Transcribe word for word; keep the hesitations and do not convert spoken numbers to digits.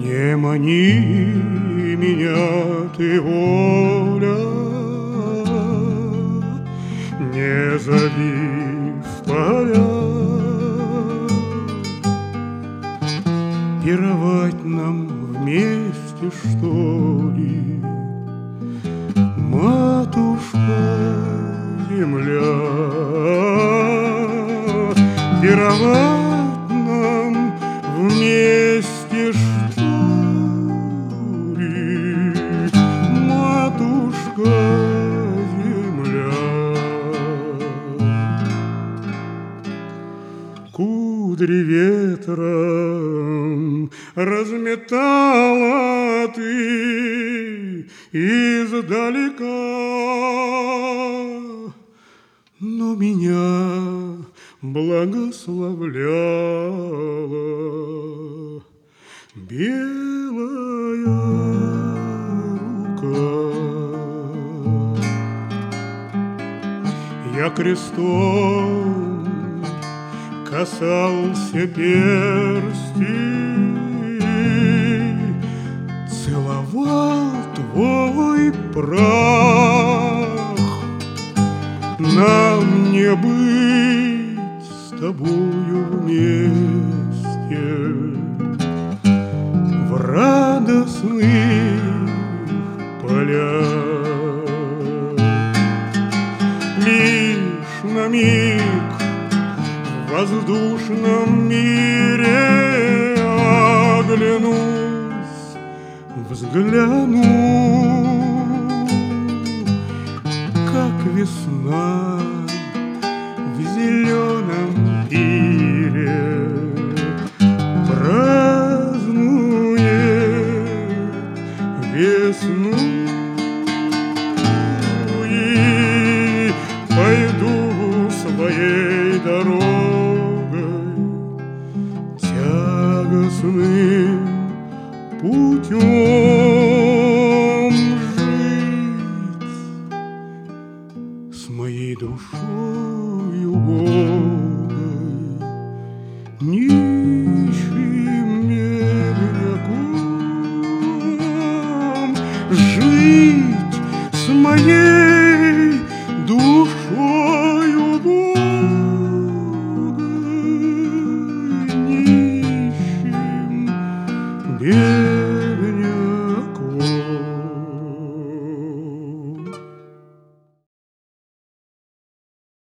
Не мани меня ты, воля, не зови в поля. Пировать нам вместе, что ли, матушка земля? Пировать нам вместе, что ли, матушка земля? Кудри ветром разметала ты издалека, но меня благословляла белая рука. Я крестом касался перстей, целовал твой прах. Нам не быть с тобою вместе в радостных полях. Лишь на миг в воздушном мире оглянусь, взгляну, как весна в зеленом пире празднует весну. И пойду своей дорогой тягостным путем жить с моей душой.